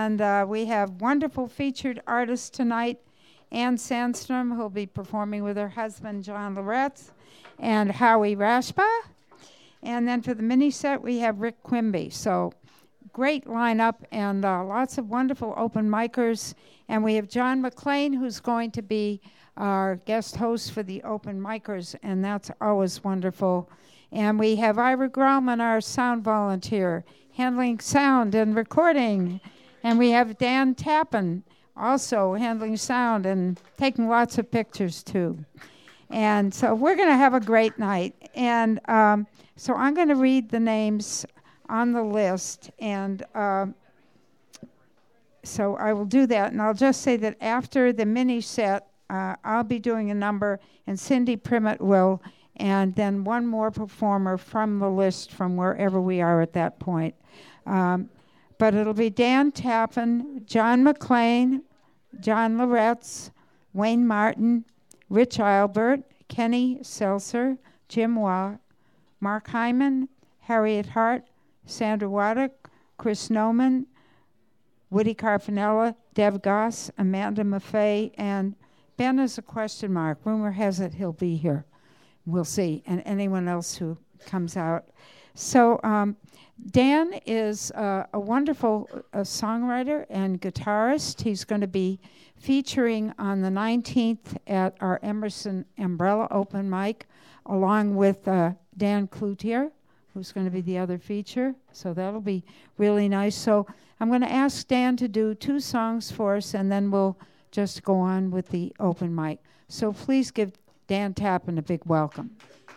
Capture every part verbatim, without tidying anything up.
And uh, we have wonderful featured artists tonight. Ann Sandstrom, who'll be performing with her husband, John Loretz, and Howie Rashba. And then for the mini set, we have Rick Quimby. So great lineup and uh, lots of wonderful open micers. And we have John McLean, who's going to be our guest host for the open micers, and that's always wonderful. And we have Ira Grauman, our sound volunteer, handling sound and recording. And we have Dan Tappan, also handling sound and taking lots of pictures, too. And so we're going to have a great night. And um, so I'm going to read the names on the list. And uh, so I will do that. And I'll just say that after the mini set, uh, I'll be doing a number, and Cindy Primmett will, and then one more performer from the list from wherever we are at that point. Um, but it'll be Dan Tappan, John McLean, John Loretz, Wayne Martin, Rich Albert, Kenny Seltzer, Jim Waugh, Mark Hyman, Harriet Hart, Sandra Waddick, Chris Noman, Woody Carfinella, Deb Goss, Amanda Maffei, and Ben is a question mark. Rumor has it he'll be here. We'll see. And anyone else who comes out. So um, Dan is uh, a wonderful uh, songwriter and guitarist. He's going to be featuring on the nineteenth at our Emerson Umbrella open mic, along with uh, Dan Cloutier, who's going to be the other feature. So that'll be really nice. So I'm going to ask Dan to do two songs for us, and then we'll just go on with the open mic. So please give Dan Tappan a big welcome.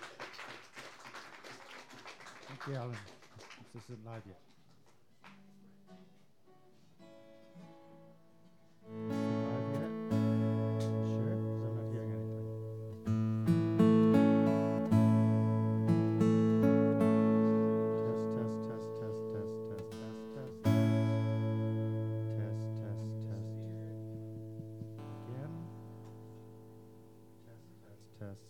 Thank you, Alan. This isn't live yet. Is it live yet? Sure? 'Cause I'm not hearing anything. Test, test, test, test, test, test, test, test. Test, test, test. Again. Test, test, test.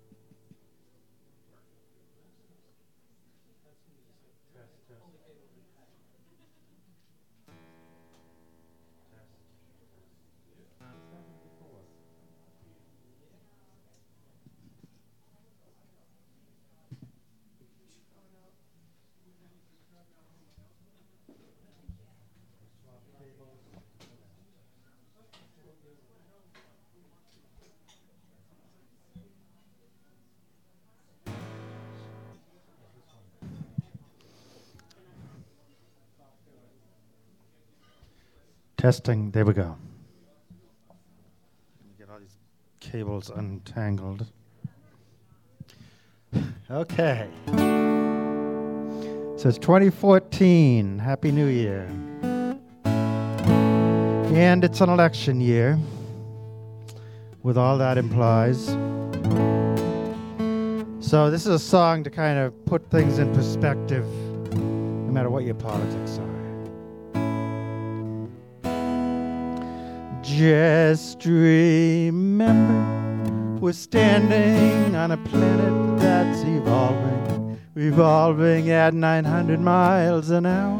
Testing, there we go. Get all these cables untangled. Okay. So it's twenty fourteen. Happy New Year. And it's an election year, with all that implies. So this is a song to kind of put things in perspective, no matter what your politics are. Just remember, we're standing on a planet that's evolving, revolving at nine hundred miles an hour.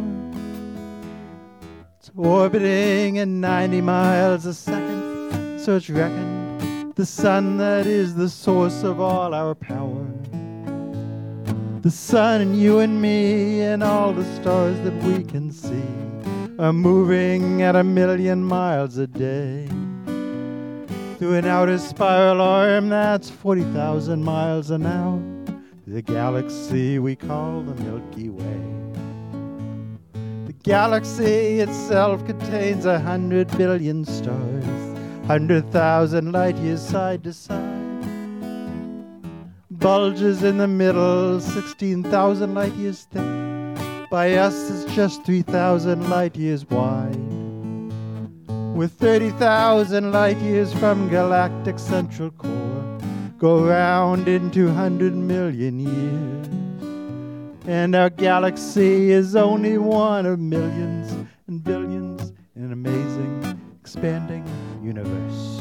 It's orbiting at ninety miles a second, so it's reckoned the sun that is the source of all our power. The sun and you and me and all the stars that we can see are moving at a million miles a day through an outer spiral arm that's forty thousand miles an hour, the galaxy we call the Milky Way. The galaxy itself contains a hundred billion stars, hundred thousand light years side to side. Bulges in the middle, sixteen thousand light years thick. By us, it's just three thousand light years wide. With thirty thousand light years from galactic central core, go round in two hundred million years. And our galaxy is only one of millions and billions in an amazing, expanding universe.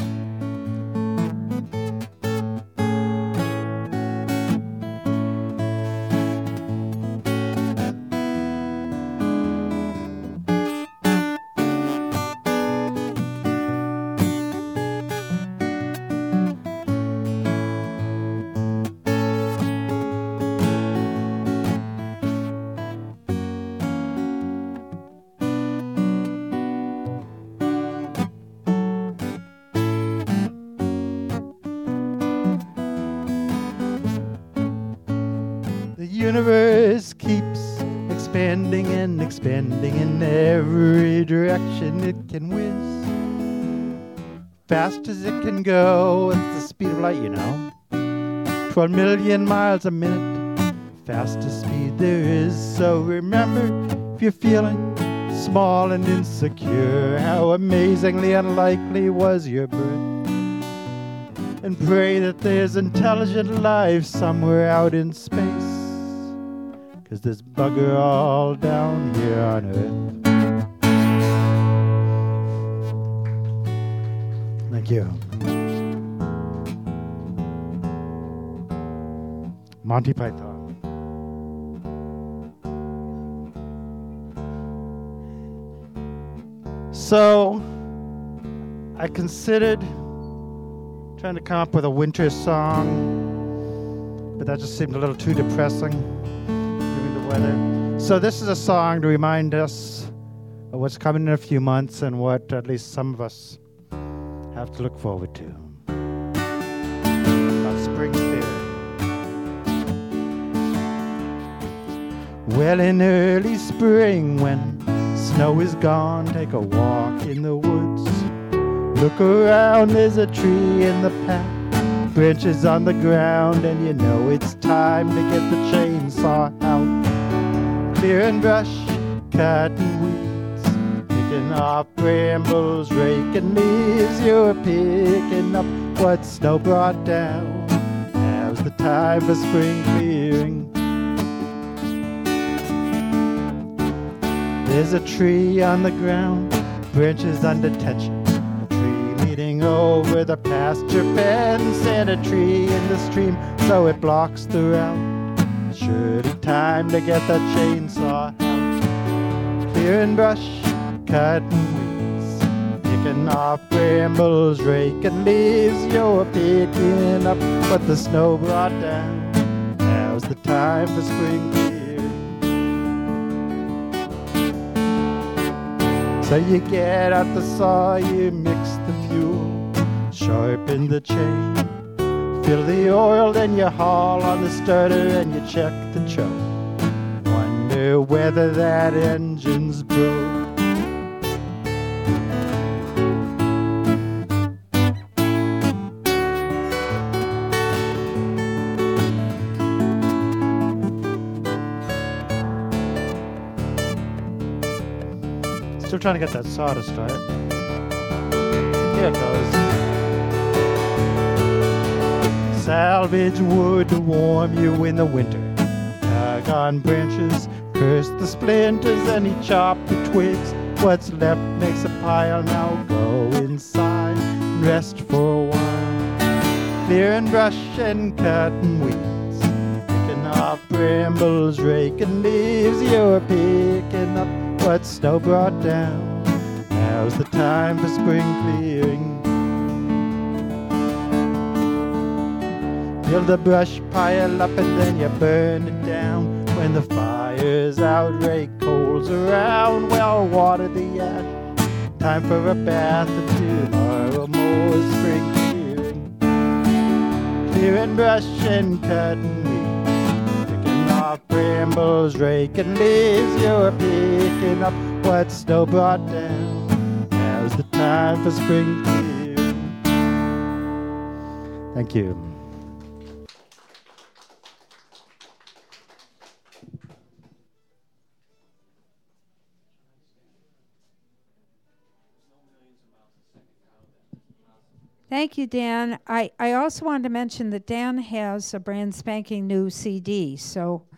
universe keeps expanding and expanding in every direction it can whiz. Fast as it can go, it's the speed of light, you know. twelve million miles a minute, fastest speed there is. So remember, if you're feeling small and insecure, how amazingly unlikely was your birth. And pray that there's intelligent life somewhere out in space, 'cause there's bugger all down here on Earth. Thank you. Monty Python. So, I considered trying to come up with a winter song, but that just seemed a little too depressing given the weather. So this is a song to remind us of what's coming in a few months and what at least some of us have to look forward to. About spring spirit. Well, in early spring when snow is gone, take a walk in the woods. Look around, there's a tree in the path, branches on the ground, and you know it's time to get the chainsaw out. Clear and brush, cutting weeds, picking off brambles, raking leaves. You're picking up what snow brought down. Now's the time for spring clearing. There's a tree on the ground, branches under tension. Over the pasture fence, and a tree in the stream so it blocks the route. Surely time to get the chainsaw out. Clear and brush, cutting weeds, picking off brambles, raking leaves. You're picking up what the snow brought down. Now's the time for spring clearing. So you get out the saw, you mix the fuel, sharpen the chain, fill the oil, then you haul on the starter and you check the choke. Wonder whether that engine's broke. Still trying to get that saw to start. Here it goes. Salvage wood to warm you in the winter. Tug on branches, curse the splinters, and he chopped the twigs. What's left makes a pile. Now go inside and rest for a while. Clear and brush and cutting weeds, picking off brambles, raking leaves. You're picking up what snow brought down. Now's the time for spring clearing. Build the brush pile up and then you burn it down. When the fire's out, rake coals around. Well, water the ash. Time for a bath or tomorrow more spring clearing. Clear and brush and cutting weeds, picking off brambles, raking leaves. You're picking up what snow brought down. Now's the time for spring clearing. Thank you. Thank you, Dan. I, I also wanted to mention that Dan has a brand spanking new C D, so